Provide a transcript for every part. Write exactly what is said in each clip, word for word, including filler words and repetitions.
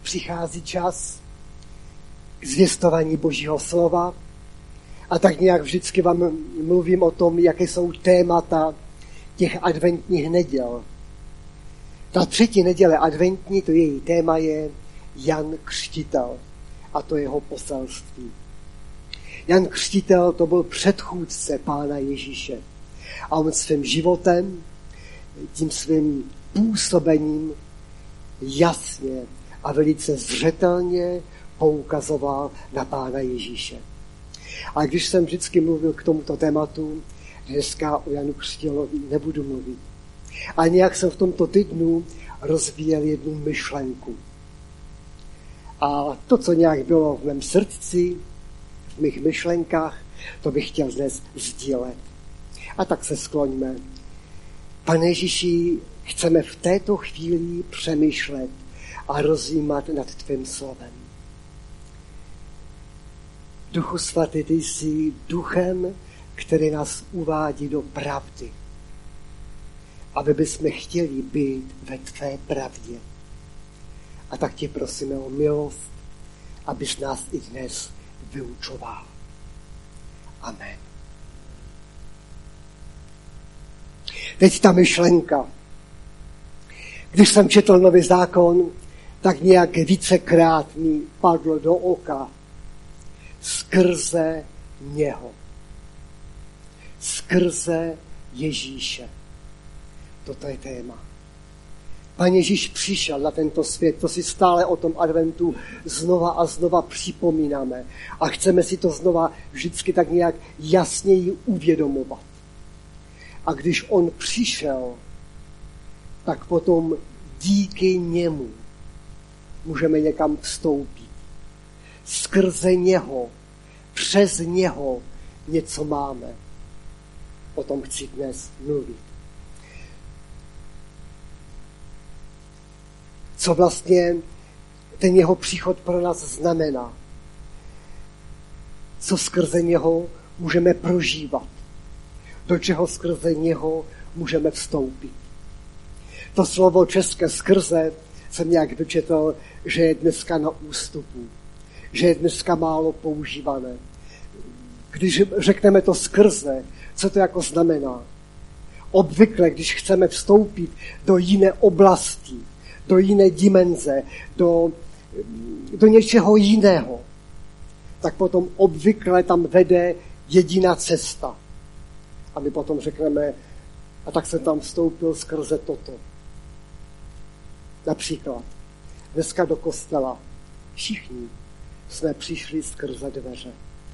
přichází čas k zvěstování Božího slova a tak nějak vždycky vám mluvím o tom, jaké jsou témata těch adventních neděl. Ta třetí neděle adventní, to její téma je Jan Křtitel a to jeho poselství. Jan Křtitel to byl předchůdce Pána Ježíše a on svým životem, tím svým působením jasně a velice zřetelně poukazoval na Pána Ježíše. A když jsem vždycky mluvil k tomuto tématu, dneska o Janu Křtitelovi nebudu mluvit. A nějak jsem v tomto týdnu rozvíjel jednu myšlenku. A to, co nějak bylo v mém srdci, v mých myšlenkách, to bych chtěl dnes sdílet. A tak se skloňme. Pane Ježíši, chceme v této chvíli přemýšlet a rozjímat nad tvým slovem. Duchu svatý, ty jsi duchem, který nás uvádí do pravdy. Aby bychom chtěli být ve tvé pravdě. A tak tě prosíme o milost, abys nás i dnes vyučoval. Amen. Teď ta myšlenka. Když jsem četl Nový zákon, tak nějak vícekrát mi padlo do oka skrze něho. Skrze Ježíše. Toto je téma. Pán Ježíš přišel na tento svět, to si stále o tom adventu znova a znova připomínáme. A chceme si to znova vždycky tak nějak jasněji uvědomovat. A když on přišel, tak potom díky němu můžeme někam vstoupit. Skrze něho, přes něho něco máme. O tom chci dnes mluvit. Co vlastně ten jeho příchod pro nás znamená. Co skrze něho můžeme prožívat. Do čeho skrze něho můžeme vstoupit. To slovo české skrze jsem nějak vyčetl, že je dneska na ústupu. Že je dneska málo používané. Když řekneme to skrze, co to jako znamená? Obvykle, když chceme vstoupit do jiné oblasti, do jiné dimenze, do, do něčeho jiného, tak potom obvykle tam vede jediná cesta. A my potom řekneme, a tak jsem tam vstoupil skrze toto. Například, dneska do kostela všichni jsme přišli skrze dveře.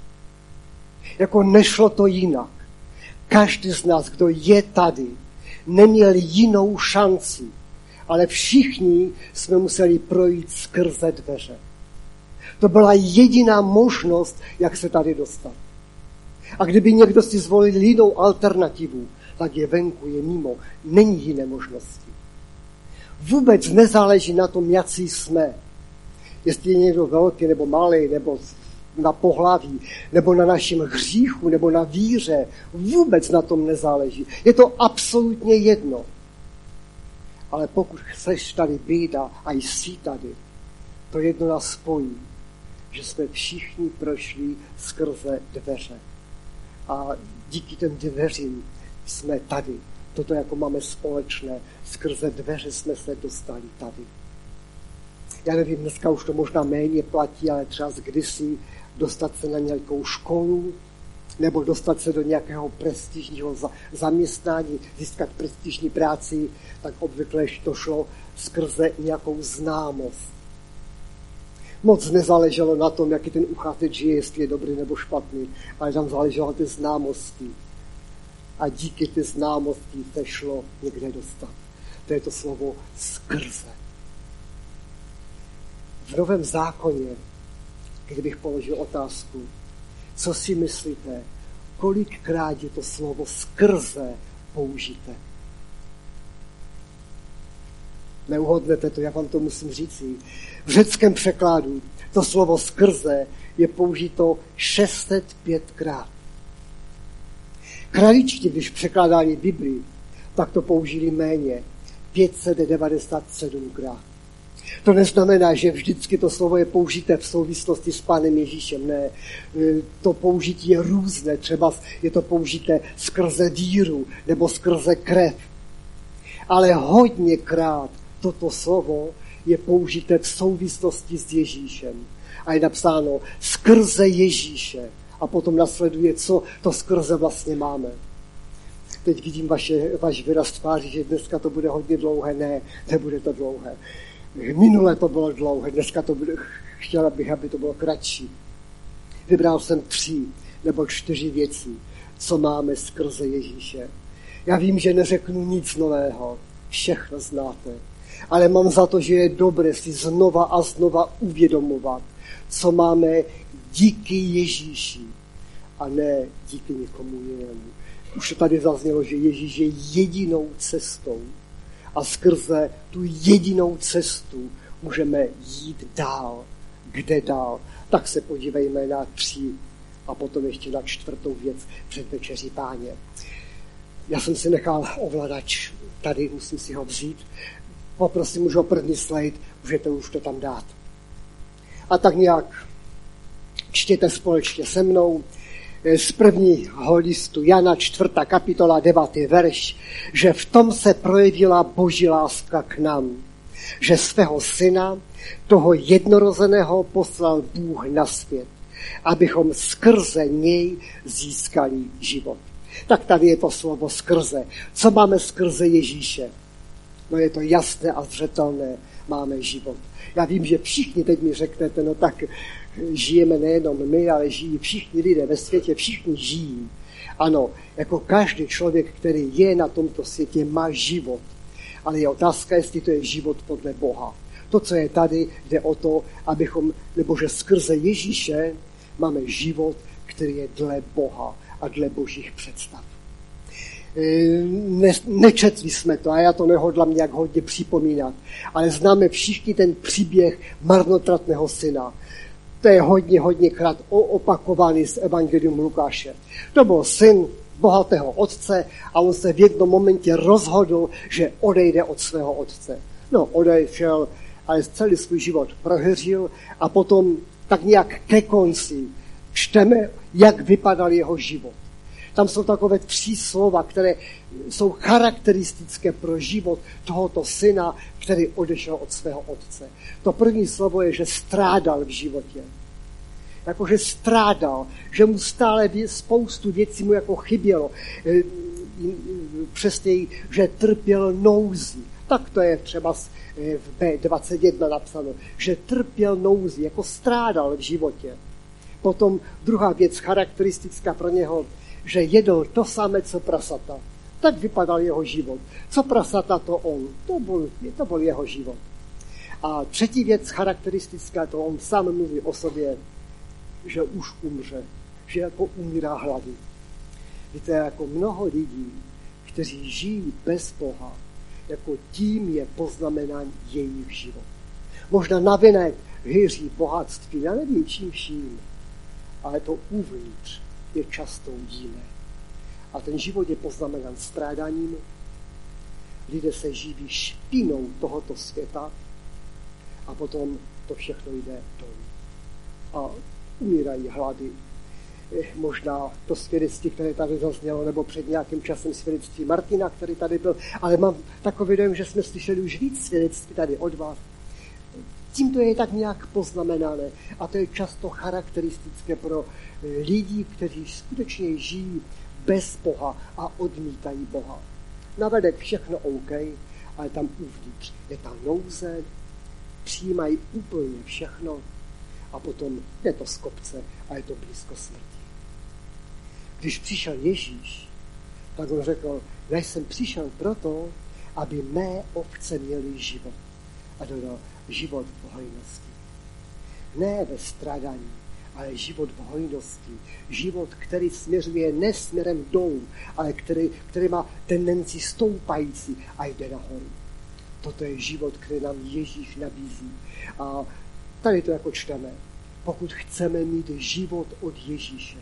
Jako nešlo to jinak. Každý z nás, kdo je tady, neměl jinou šanci, ale všichni jsme museli projít skrze dveře. To byla jediná možnost, jak se tady dostat. A kdyby někdo si zvolil jinou alternativu, tak je venku, je mimo. Není jiné možnosti. Vůbec nezáleží na tom, jací jsme. Jestli je někdo velký nebo malý, nebo na pohlaví, nebo na našem hříchu, nebo na víře. Vůbec na tom nezáleží. Je to absolutně jedno. Ale pokud chceš tady být a jsi tady, to jedno nás spojí, že jsme všichni prošli skrze dveře. A díky těm dveřím jsme tady. Toto jako máme společné. Skrze dveře jsme se dostali tady. Já nevím, dneska už to možná méně platí, ale třeba kdysi dostat se na nějakou školu, nebo dostat se do nějakého prestižního zaměstnání, získat prestižní práci, tak obvykle to šlo skrze nějakou známost. Moc nezáleželo na tom, jaký ten uchazeč je, jestli je dobrý nebo špatný, ale tam záleželo na té známosti. A díky té známosti se šlo někde dostat. To je to slovo skrze. V Novém zákoně, kdybych položil otázku, co si myslíte, kolikrát je to slovo skrze použité? Neuhodnete to, já vám to musím říci. V řeckém překládu to slovo skrze je použito šest set pětkrát. Kraličtí, když překládali Biblii, tak to použili méně, pět set devadesát sedmkrát. To neznamená, že vždycky to slovo je použité v souvislosti s Pánem Ježíšem. Ne, to použití je různé. Třeba je to použité skrze víru nebo skrze krev. Ale hodněkrát toto slovo je použité v souvislosti s Ježíšem. A je napsáno skrze Ježíše. A potom nasleduje, co to skrze vlastně máme. Teď vidím vaše, váš výraz tváří, že dneska to bude hodně dlouhé. Ne, nebude to dlouhé. Minule to bylo dlouhé, dneska to bude, chtěla bych, aby to bylo kratší. Vybral jsem tři nebo čtyři věci, co máme skrze Ježíše. Já vím, že neřeknu nic nového, všechno znáte, ale mám za to, že je dobré si znova a znova uvědomovat, co máme díky Ježíši a ne díky někomu jinému. Už to tady zaznělo, že Ježíš je jedinou cestou a skrze tu jedinou cestu můžeme jít dál. Kde dál? Tak se podívejme na tři a potom ještě na čtvrtou věc před večeří Páně. Já jsem si nechal ovladač tady, musím si ho vzít. Poprosím už o první slide, můžete už to tam dát. A tak nějak čtěte společně se mnou z prvního listu Jana, čtvrtá kapitola, devátý verš, že v tom se projevila Boží láska k nám, že svého syna, toho jednorozeného, poslal Bůh na svět, abychom skrze něj získali život. Tak tady je to slovo skrze. Co máme skrze Ježíše? No je to jasné a zřetelné, máme život. Já vím, že všichni teď mi řeknete, no tak žijeme nejenom my, ale žijí všichni lidé ve světě, všichni žijí. Ano, jako každý člověk, který je na tomto světě, má život. Ale je otázka, jestli to je život podle Boha. To, co je tady, jde o to, abychom, nebo že skrze Ježíše máme život, který je dle Boha a dle Božích představ. Ne, nečetli jsme to a já to nehodlám nějak hodně připomínat, ale známe všichni ten příběh marnotratného syna. To je hodně, hodněkrát opakovaný z Evangelium Lukáše. To byl syn bohatého otce a on se v jednom momentě rozhodl, že odejde od svého otce. No, odešel, ale celý svůj život prohřil a potom tak nějak ke konci čteme, jak vypadal jeho život. Tam jsou takové tři slova, které jsou charakteristické pro život tohoto syna, který odešel od svého otce. To první slovo je, že strádal v životě. Jakože strádal, že mu stále spoustu věcí mu jako chybělo. Přesněji, že trpěl nouzi. Tak to je třeba v bé dvacet jedna napsáno, že trpěl nouzi, jako strádal v životě. Potom druhá věc charakteristická pro něho, že jedl to samé, co prasata. Tak vypadal jeho život. Co prasata, to on. To byl, to byl jeho život. A třetí věc charakteristická, to on sám mluví o sobě, že už umře. Že jako umírá hlady. Víte, jako mnoho lidí, kteří žijí bez Boha, jako tím je poznamenán jejich život. Možná navenek hýří bohatství, já nevím čím vším, ale to uvnitř je často jiné. A ten život je poznamenán strádáním, lidé se živí špinou tohoto světa a potom to všechno jde dolů. A umírají hlady. Možná to svědectví, které tady zaznělo, nebo před nějakým časem svědectví Martina, který tady byl, ale mám takový dojem, že jsme slyšeli už víc svědectví tady od vás. Tím to je tak nějak poznamenané a to je často charakteristické pro lidi, kteří skutečně žijí bez Boha a odmítají Boha. Navedek všechno OK, ale tam uvnitř je ta nouze, přijímají úplně všechno a potom je to z kopce a je to blízko smrti. Když přišel Ježíš, tak on řekl, já jsem přišel proto, aby mé ovce měly život. A dodal, život v hojnosti. Ne ve strádání, ale život v hojnosti. Život, který směřuje ne směrem dolů, ale který, který má tendenci stoupající a jde nahoru. Toto je život, který nám Ježíš nabízí. A tady to jako čteme. Pokud chceme mít život od Ježíše,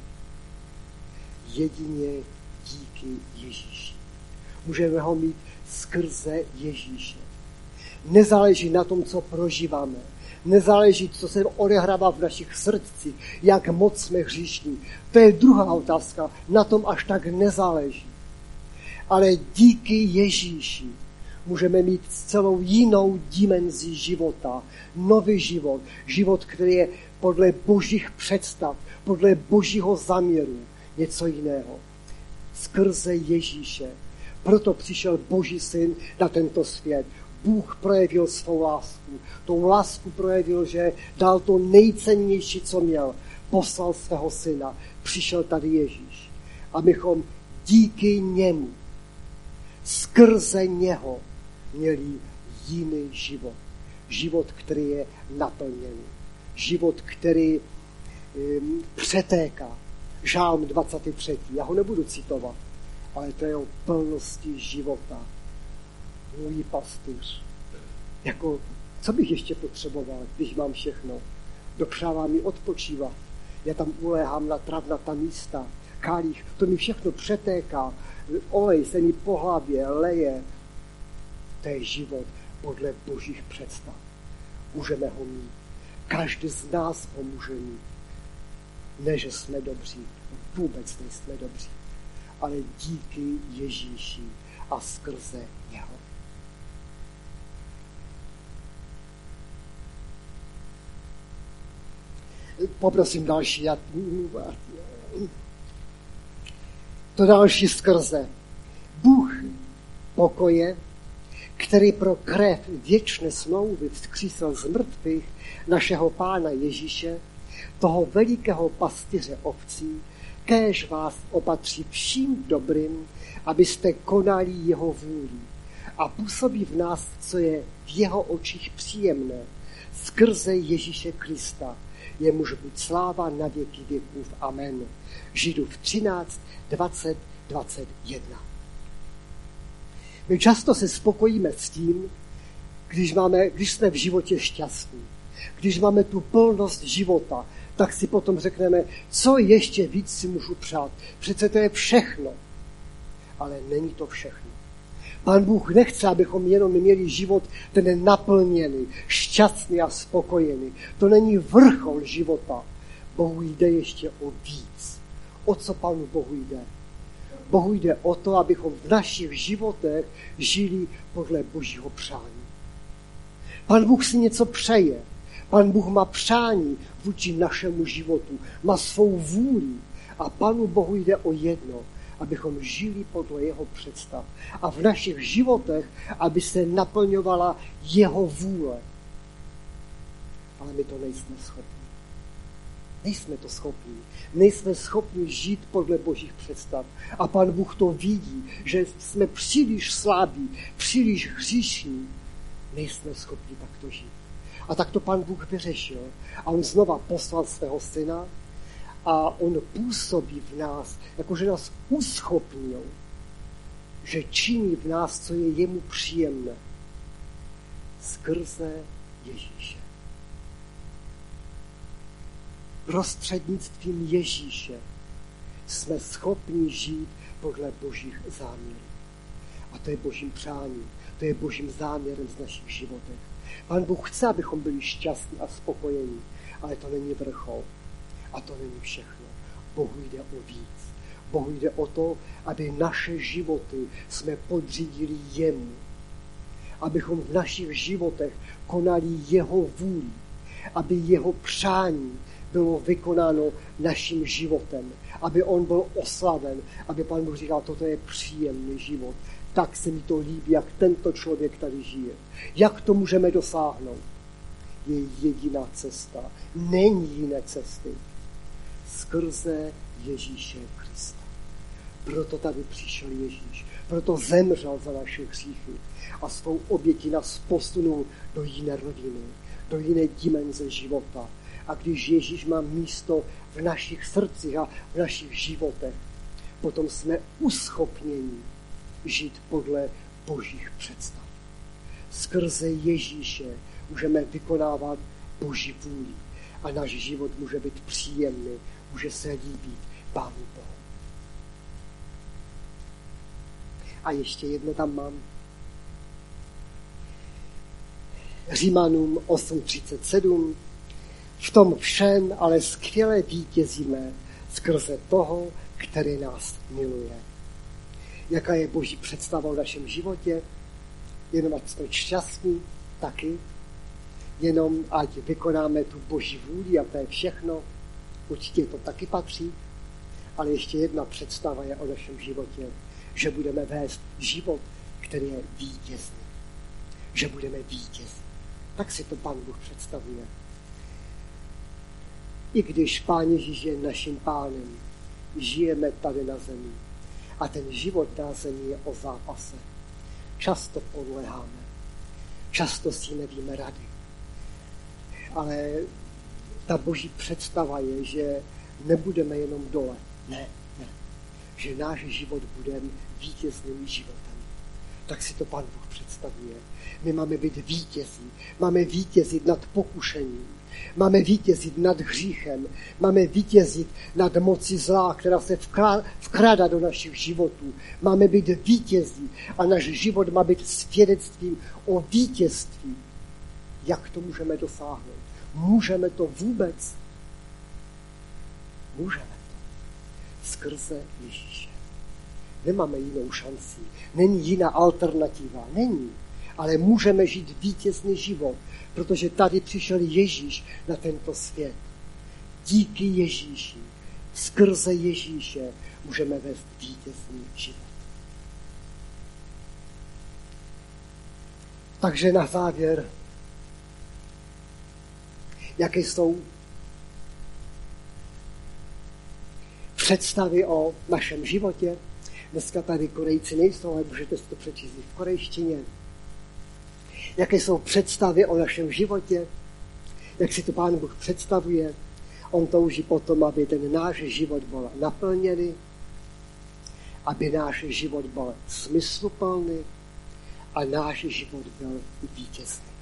jedině díky Ježíši. Můžeme ho mít skrze Ježíše. Nezáleží na tom, co prožíváme. Nezáleží, co se odehrává v našich srdcích, jak moc jsme hříšní. To je druhá otázka. Na tom až tak nezáleží. Ale díky Ježíši můžeme mít celou jinou dimenzi života. Nový život. Život, který je podle božích představ, podle božího záměru. Něco jiného. Skrze Ježíše. Proto přišel Boží syn na tento svět. Bůh projevil svou lásku. Tou lásku projevil, že dal to nejcennější, co měl. Poslal svého syna. Přišel tady Ježíš. Abychom díky němu, skrze něho, měli jiný život. Život, který je naplněný. Život, který um, přetéká. Žálm dvacátý třetí. Já ho nebudu citovat, ale to je o plnosti života. Můj pastýř. Jako, co bych ještě potřeboval, když mám všechno? Dopřává mi odpočívat. Já tam uléhám na travnatá místa, kalich, to mi všechno přetéká. Olej se mi po hlavě leje. To je život podle božích představ. Můžeme ho mít. Každý z nás ho může mít. Ne, že jsme dobří. Vůbec nejsme dobří. Ale díky Ježíši a skrze něho. Poprosím další. To další skrze. Bůh pokoje, který pro krev věčné smlouvy vzkřísil z mrtvých našeho Pána Ježíše, toho velikého pastýře ovcí, kéž vás opatří vším dobrým, abyste konali jeho vůli a působí v nás, co je v jeho očích příjemné, skrze Ježíše Krista, jemuž buď sláva na věky věků. Amen. Židův třináct, dvacet, dvacet jedna. My často se spokojíme s tím, když, máme, když jsme v životě šťastní, když máme tu plnost života, tak si potom řekneme, co ještě víc si můžu přát. Přece to je všechno. Ale není to všechno. Pán Bůh nechce, abychom jenom měli život ten naplněný, šťastný a spokojený. To není vrchol života. Bohu jde ještě o víc. O co Pánu Bohu jde? Bohu jde o to, abychom v našich životech žili podle Božího přání. Pán Bůh si něco přeje. Pán Bůh má přání vůči našemu životu. Má svou vůli. A Pánu Bohu jde o jedno, abychom žili podle jeho představ. A v našich životech, aby se naplňovala jeho vůle. Ale my to nejsme schopni. Nejsme to schopni. Nejsme schopni žít podle božích představ. A Pán Bůh to vidí, že jsme příliš slabí, příliš hříšní. Nejsme schopni takto žít. A tak to Pán Bůh vyřešil. A on znova poslal svého syna a on působí v nás, jakože nás uschopnil, že činí v nás, co je jemu příjemné. Skrze Ježíše. Prostřednictvím Ježíše jsme schopni žít podle božích záměrů. A to je božím přáním, to je božím záměrem z našich životech. Pán Bůh chce, abychom byli šťastní a spokojení, ale to není vrchol. A to není všechno. Bohu jde o víc. Bohu jde o to, aby naše životy jsme podřídili jemu. Abychom v našich životech konali jeho vůli. Aby jeho přání bylo vykonáno naším životem. Aby on byl oslaven. Aby Pán Bůh říkal, toto je příjemný život. Tak se mi to líbí, jak tento člověk tady žije. Jak to můžeme dosáhnout? Je jediná cesta. Není jiné cesty. Skrze Ježíše Krista. Proto tady přišel Ježíš. Proto zemřel za naše hříchy. A svou obětí nás posunul do jiné rodiny. Do jiné dimenze života. A když Ježíš má místo v našich srdcích a v našich životech, potom jsme uschopněni žít podle božích představ. Skrze Ježíše můžeme vykonávat boží vůli. A náš život může být příjemný, může se líbit Pánu Bohu. A ještě jedno tam mám. Římanům osm třicet sedm. V tom všem ale skvěle vítězíme skrze toho, který nás miluje. Jaká je Boží představa o našem životě? Jenom ať jsme šťastní, taky. Jenom ať vykonáme tu Boží vůli a to je všechno. Určitě to taky patří. Ale ještě jedna představa je o našem životě, že budeme vést život, který je vítězný. Že budeme vítězní. Tak si to Pán Bůh představuje. I když Pán Ježíš je naším pánem, žijeme tady na zemi. A ten život na zemi je o zápase. Často podléháme. Často si nevíme rady. Ale ta Boží představa je, že nebudeme jenom dole. Ne, ne. Že náš život bude vítězným životem. Tak si to Pán Bůh představuje. My máme být vítězí. Máme vítězit nad pokušením. Máme vítězit nad hříchem. Máme vítězit nad mocí zla, která se vkrádá do našich životů. Máme být vítězí a náš život má být svědectvím o vítězství. Jak to můžeme dosáhnout? Můžeme to vůbec? Můžeme to. Skrze Ježíše. Nemáme jinou šanci. Není jiná alternativa. Není. Ale můžeme žít vítězný život, protože tady přišel Ježíš na tento svět. Díky Ježíši, skrze Ježíše můžeme vést vítězný život. Takže na závěr, jaké jsou představy o našem životě. Dneska tady Korejci nejsou, ale můžete si to přečíst v korejštině. Jaké jsou představy o našem životě, jak si to Pán Bůh představuje. On touží potom, aby ten náš život byl naplněný, aby náš život byl smysluplný a náš život byl vítězný.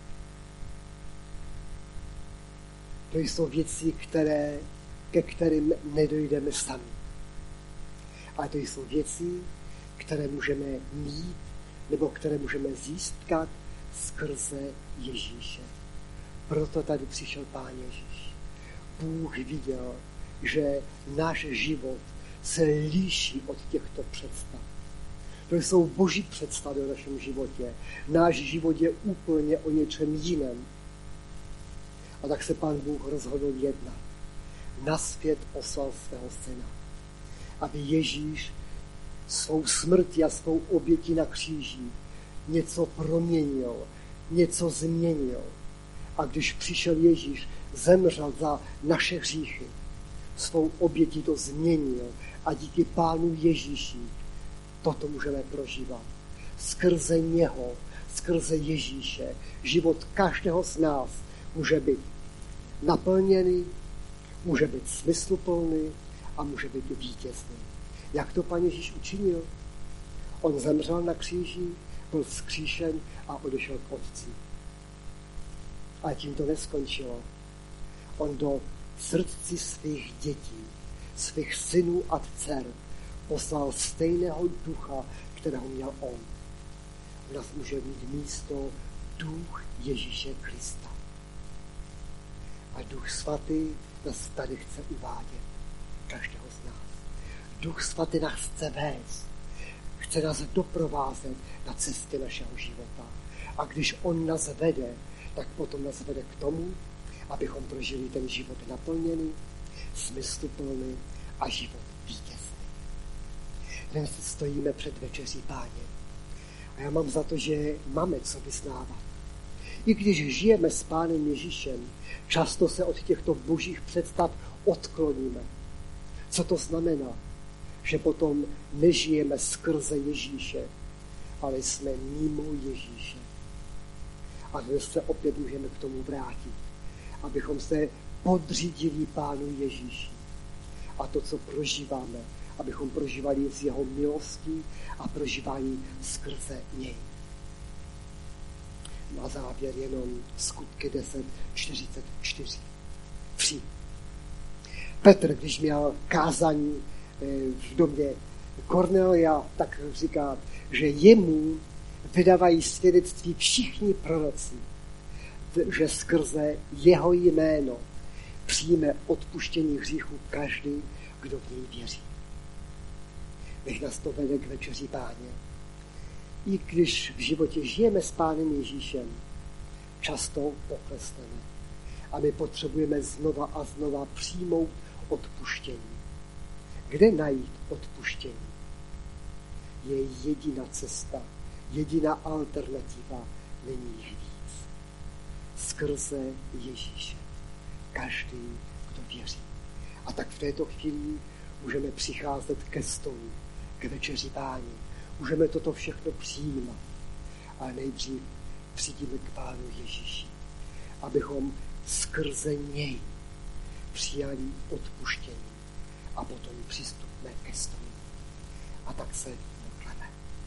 To jsou věci, které, ke kterým nedojdeme sami. A to jsou věci, které můžeme mít, nebo které můžeme získat skrze Ježíše. Proto tady přišel Pán Ježíš. Bůh viděl, že náš život se liší od těchto představ. To jsou Boží představy o našem životě. Náš život je úplně o něčem jiném. A tak se Pán Bůh rozhodl jednat. Na svět poslal svého syna, aby Ježíš svou smrtí a svou obětí na kříži něco proměnil, něco změnil. A když přišel Ježíš, zemřel za naše hříchy, svou obětí to změnil a díky Pánu Ježíši toto můžeme prožívat. Skrze něho, skrze Ježíše, život každého z nás může být naplněný, může být smysluplný a může být vítězný. Jak to Pán Ježíš učinil? On zemřel na kříži, byl vzkříšen a odešel k Otci. A tím to neskončilo. On do srdcí svých dětí, svých synů a dcer poslal stejného ducha, kterého měl on. U nás může mít místo duch Ježíše Krista. A duch svatý nás tady chce uvádět, každého z nás. Duch svatý nás chce vést, chce nás doprovázet na cestě našeho života. A když on nás vede, tak potom nás vede k tomu, abychom prožili ten život naplněný, smysluplný a život vítězný. Dnes stojíme před večeří Páně. A já mám za to, že máme co vyznávat. I když žijeme s Pánem Ježíšem, často se od těchto božích představ odkloníme. Co to znamená? Že potom nežijeme skrze Ježíše, ale jsme mimo Ježíše. A dnes se opět můžeme k tomu vrátit, abychom se podřídili Pánu Ježíši. A to, co prožíváme, abychom prožívali z jeho milostí a prožívali skrze něj. Na závěr jenom Skutky deset čtyřicet čtyři. tři. Petr, když měl kázání v domě Kornelia, tak říká, že jemu vydávají svědectví všichni proroci. že skrze jeho jméno přijme odpuštění hříchu každý, kdo v něj věří. Nech nás to vede k večeři Páně. I když v životě žijeme s Pánem Ježíšem, často poklesneme. A my potřebujeme znova a znova přijmout odpuštění. Kde najít odpuštění? Je jediná cesta, jediná alternativa, není jich víc. Skrze Ježíše. Každý, kdo věří. A tak v této chvíli můžeme přicházet ke stolu, k večeři Páně. Můžeme toto všechno přijímat. Ale nejdřív přijdeme k Pánu Ježíši, abychom skrze něj přijali odpuštění a potom přistupme ke stolu. A tak se modleme.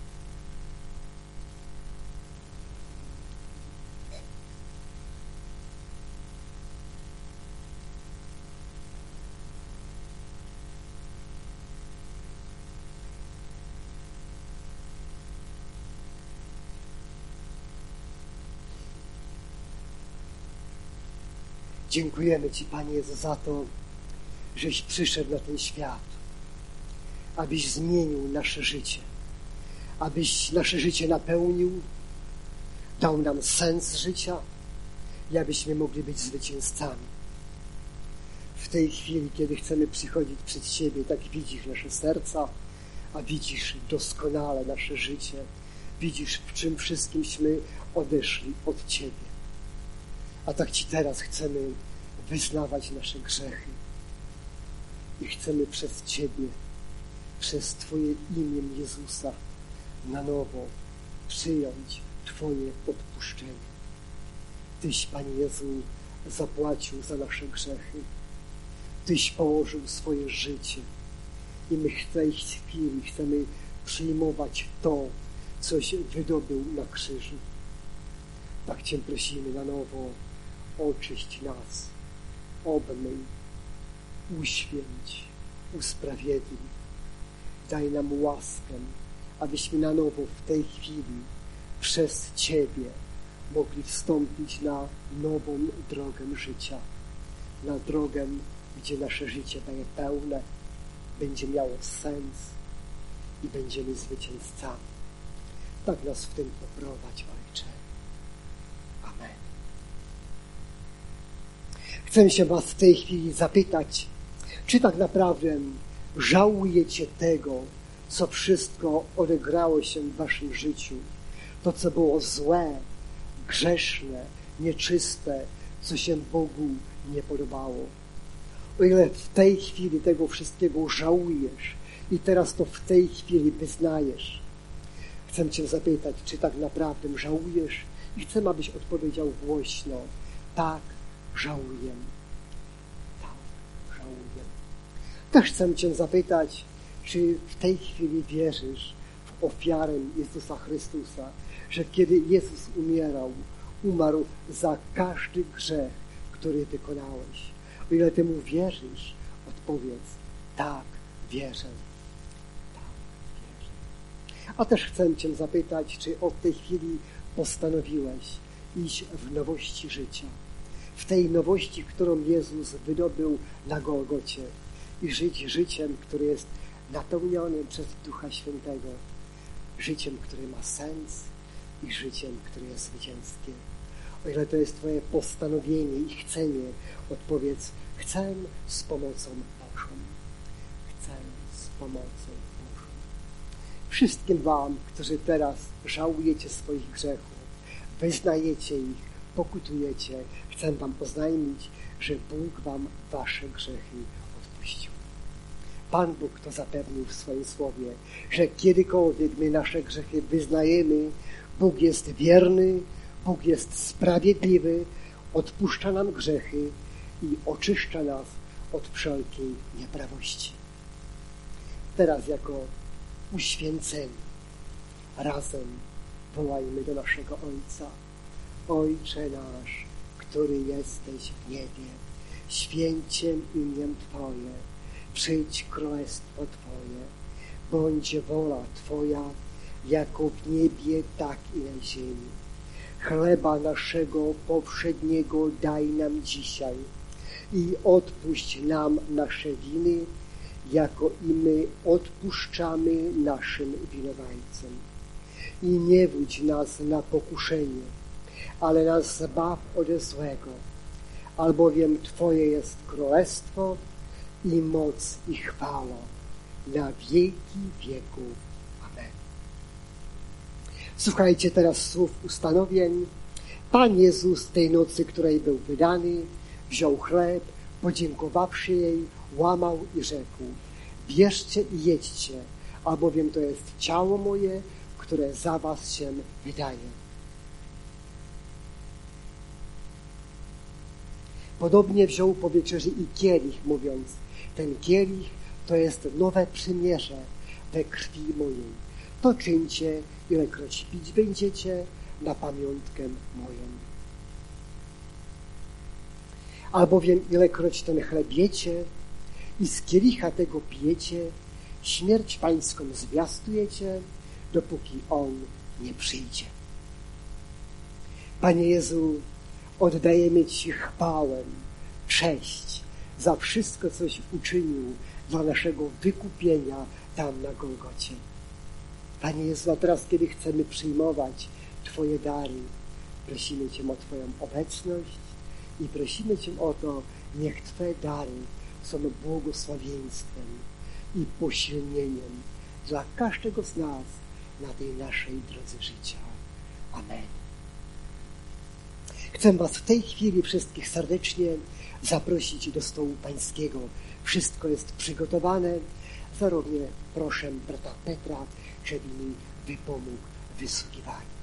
Dziękujemy Ci, Panie Jezu, za to, żeś przyszedł na ten świat, abyś zmienił nasze życie, abyś nasze życie napełnił, dał nam sens życia i abyśmy mogli być zwycięzcami. W tej chwili, kiedy chcemy przychodzić przed Ciebie, tak widzisz nasze serca, a widzisz doskonale nasze życie, widzisz, w czym wszystkimśmy odeszli od Ciebie. A tak Ci teraz chcemy wyznawać nasze grzechy i chcemy przez Ciebie, przez Twoje imię Jezusa na nowo przyjąć Twoje odpuszczenie. Tyś, Panie Jezu, zapłacił za nasze grzechy. Tyś położył swoje życie i my w tej chwili chcemy przyjmować to, coś wydobył na krzyżu. Tak Cię prosimy na nowo, oczyść nas, obmyj, uświęć, usprawiedliw. Daj nam łaskę, abyśmy na nowo w tej chwili przez Ciebie mogli wstąpić na nową drogę życia, na drogę, gdzie nasze życie będzie pełne, będzie miało sens i będziemy zwycięzcami. Tak nas w tym poprowadź, Ojcze. Amen. Chcę się Was w tej chwili zapytać, czy tak naprawdę żałujecie tego, co wszystko odegrało się w Waszym życiu, to, co było złe, grzeszne, nieczyste, co się Bogu nie podobało. O ile w tej chwili tego wszystkiego żałujesz i teraz to w tej chwili wyznajesz, chcę Cię zapytać, czy tak naprawdę żałujesz i chcę, abyś odpowiedział głośno: tak, żałuję. Tak, żałuję. Też chcę Cię zapytać, czy w tej chwili wierzysz w ofiarę Jezusa Chrystusa, że kiedy Jezus umierał, umarł za każdy grzech, który wykonałeś. O ile Ty Mu wierzysz, odpowiedz: tak, wierzę. Tak, wierzę. A też chcę Cię zapytać, czy od tej chwili postanowiłeś iść w nowości życia, w tej nowości, którą Jezus wydobył na Golgocie i żyć życiem, które jest napełnionym przez Ducha Świętego, życiem, które ma sens i życiem, które jest zwycięskie. O ile to jest Twoje postanowienie i chcenie, odpowiedz: chcę z pomocą Bożą. Chcę z pomocą Bożą. Wszystkim Wam, którzy teraz żałujecie swoich grzechów, wyznajecie ich, pokutujecie, chcę Wam oznajmić, że Bóg Wam Wasze grzechy odpuścił. Pan Bóg to zapewnił w swoim słowie, że kiedykolwiek my nasze grzechy wyznajemy, Bóg jest wierny, Bóg jest sprawiedliwy, odpuszcza nam grzechy i oczyszcza nas od wszelkiej nieprawości. Teraz jako uświęceni razem wołajmy do naszego Ojca: Ojcze nasz, który jesteś w niebie, święć się imię Twoje, przyjdź królestwo Twoje, bądź wola Twoja, jako w niebie, tak i na ziemi. chleba naszego powszedniego daj nam dzisiaj i odpuść nam nasze winy, jako i my odpuszczamy naszym winowajcom. I nie wódź nas na pokuszenie, ale nas zbaw ode złego, albowiem Twoje jest królestwo i moc i chwała na wieki wieków. Amen. Słuchajcie teraz słów ustanowień. Pan Jezus tej nocy, której był wydany, wziął chleb, podziękowawszy jej, łamał i rzekł: bierzcie i jedźcie, albowiem to jest ciało moje, które za was się wydaje. Podobnie wziął po wieczerzy i kielich, mówiąc: ten kielich to jest nowe przymierze we krwi mojej. To czyńcie, ilekroć pić będziecie, na pamiątkę moją. Albowiem ilekroć ten chleb jecie i z kielicha tego pijecie, śmierć pańską zwiastujecie, dopóki On nie przyjdzie. Panie Jezu, oddajemy Ci chwałę, cześć za wszystko, coś uczynił dla naszego wykupienia tam na Golgocie. Panie Jezu, a teraz, kiedy chcemy przyjmować Twoje dary, prosimy Cię o Twoją obecność i prosimy Cię o to, niech Twoje dary są błogosławieństwem i posilnieniem dla każdego z nas na tej naszej drodze życia. Amen. Chcę Was w tej chwili wszystkich serdecznie zaprosić do stołu pańskiego. Wszystko jest przygotowane. Zarówno proszę brata Petra, żeby mi wypomógł w wysługiwaniu.